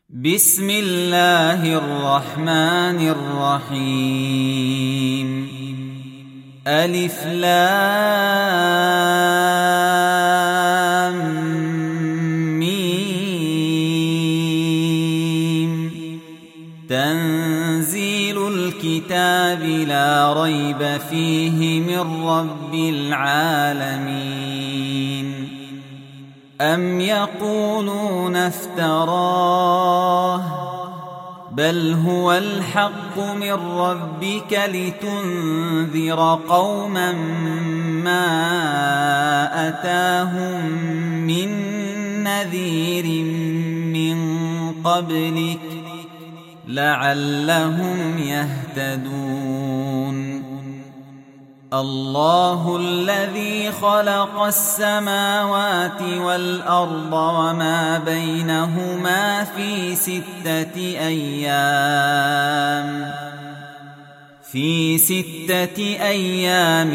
بسم الله الرحمن الرحيم. ألف لام ميم. تنزيل الكتاب لا ريب فيه من رب العالمين. أم يقولون افتراه بل هو الحق من ربك لتنذر قوما ما أتاهم من نذير من قبلك لعلهم يهتدون. الله الذي خلق السماوات والأرض وما بينهما في 6 أيام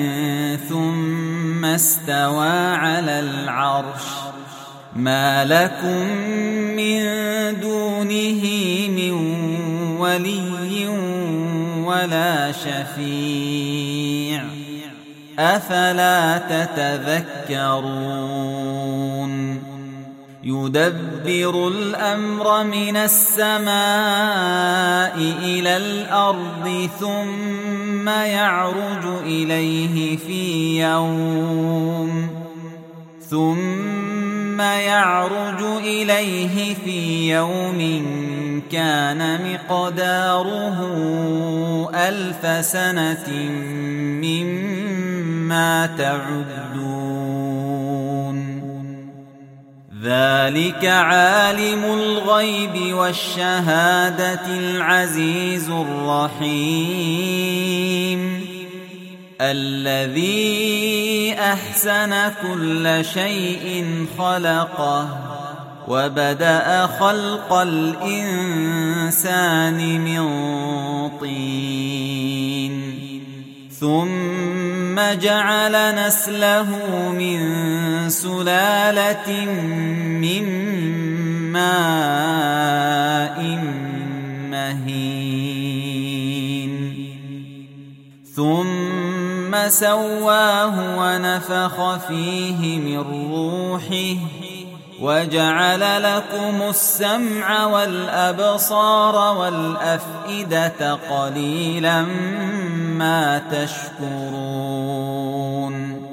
ثم استوى على العرش. ما لكم من دونه من ولي ولا شفيع أفلا تتذكرون. يدبر الأمر من السماء إلى الأرض ثم يعرج إليه في يوم كان مقداره 1000 سنة مما تعدون. ذلك عالم الغيب والشهادة العزيز الرحيم. الذي أحسن كل شيء خلقه وبدأ خلق الإنسان من طين ثم جعل نسله من سلالة من ماء مهين ثم سواه ونفخ فيه من روحه وجعل لكم السمع والأبصار والأفئدة قليلا ما تشكرون.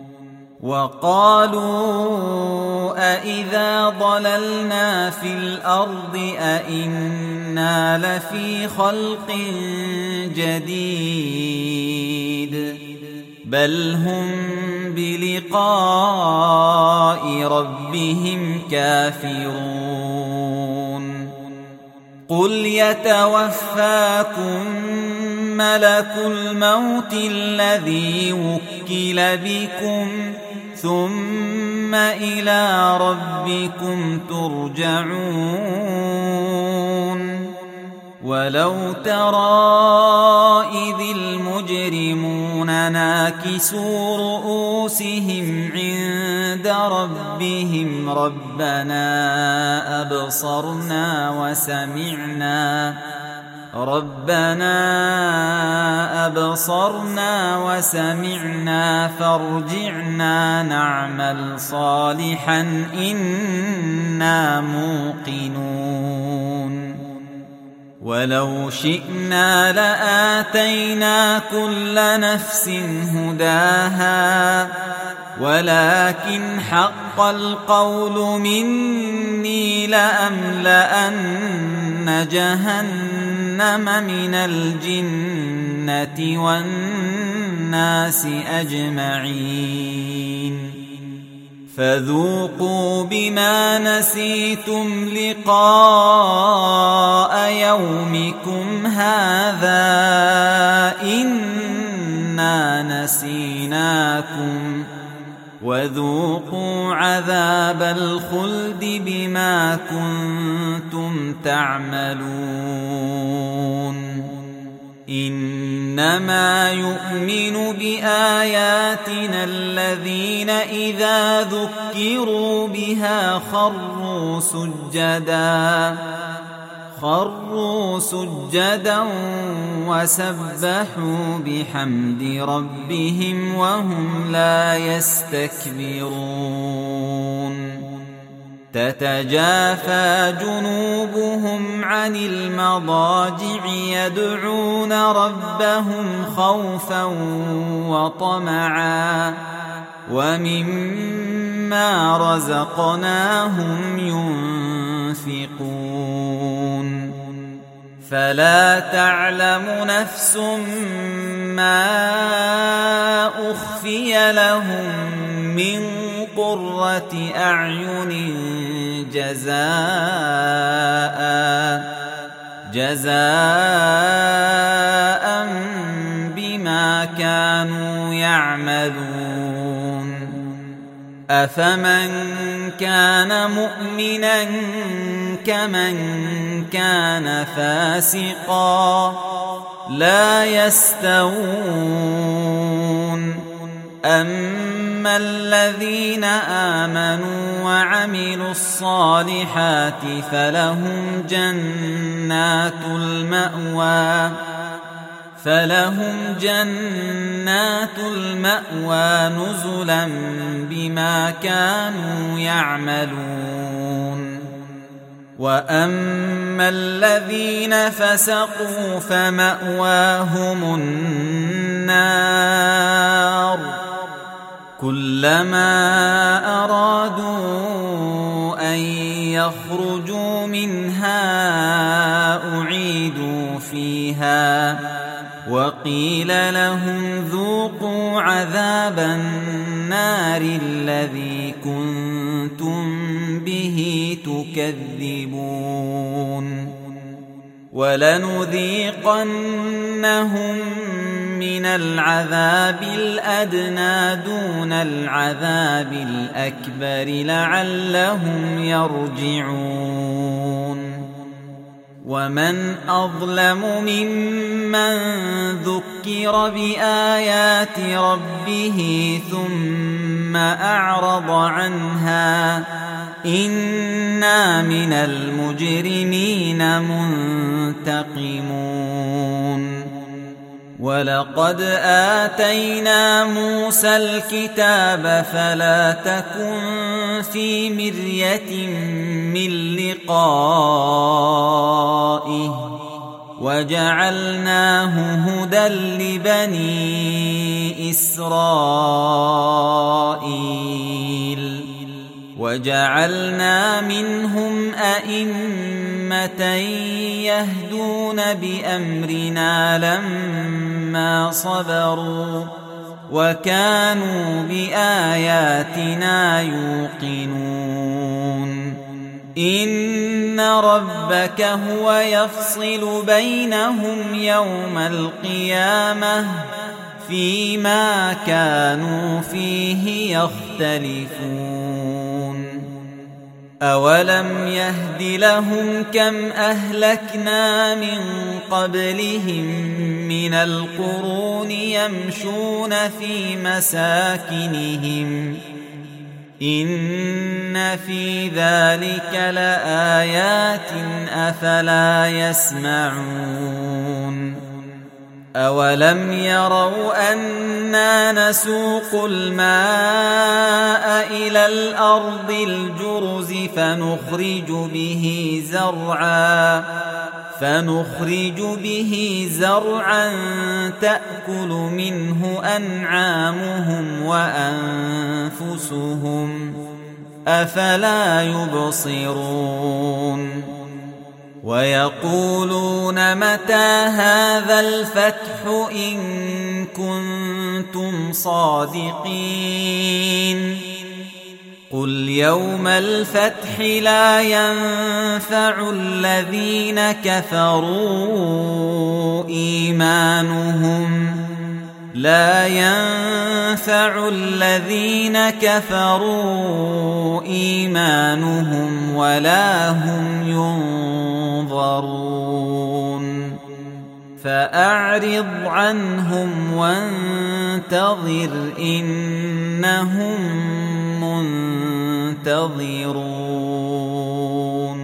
وقالوا أإذا ضللنا في الأرض أإنا لفي خلق جديد بل هم بلقاء ربهم كافرون. قل يتوفاكم ملك الموت الذي وكل بكم ثم إلى ربكم ترجعون. ولو ترى إذ المجرمون ناكسوا رؤوسهم عند ربهم ربنا أبصرنا وسمعنا فارجعنا نعمل صالحا إنا موقنون. ولو شئنا لآتينا كل نفس هداها ولكن حق القول مني لأملأن جهنم من الجنة والناس أجمعين. فذوقوا بما نسيتم لقاء يومكم هذا إنا نسيناكم وذوقوا عذاب الخلد بما كنتم تعملون. إنما يؤمن بآياتنا الذين إذا ذكروا بها خروا خروا سجدا وسبحوا بحمد ربهم وهم لا يستكبرون تتجافى جنوبهم عن المضاجع يدعون ربهم خوفا وطمعا ومما رزقناهم ينفقون فلا تعلم نفس ما أخفي لهم من قرة أعين جزاء بما كانوا يعملون أفمن كان مؤمنا كمن كان فاسقا لا يستوون أما الذين آمنوا وعملوا الصالحات فلهم جنات المأوى نزلا بما كانوا يعملون وأما الذين فسقوا فمأواهم النار كلما أرادوا أن يخرجوا منها أعيدوا فيها وقيل لهم ذوقوا عذاب النار الذي كنتم به تكذبون ولنذيقنهم من العذاب الأدنى دون العذاب الأكبر لعلهم يرجعون ومن أظلم ممن ذكر بآيات ربه ثم أعرض عنها إنا من المجرمين منتقمون ولقد آتينا موسى الكتاب فلا تكن في مرية من لقائه وجعلناه هدى لبني إسرائيل وجعلنا منهم أئمة يهدون بأمرنا لما صبروا وكانوا بآياتنا يوقنون إن ربك هو يفصل بينهم يوم القيامة فيما كانوا فيه يختلفون أولم يهد لهم كم أهلكنا من قبلهم من القرون يمشون في مساكنهم إن في ذلك لآيات أفلا يسمعون أولم يروا أنا نسوق الماء إلى الأرض الجرز فنخرج به زرعا تأكل منه أنعامهم وأنفسهم أفلا يبصرون ويقولون متى هذا الفتح إن كنتم صادقين قل يوم الفتح لا ينفع الذين كفروا إيمانهم ولا هم ينظرون فأعرض عنهم وانتظر إنهم ينتظرون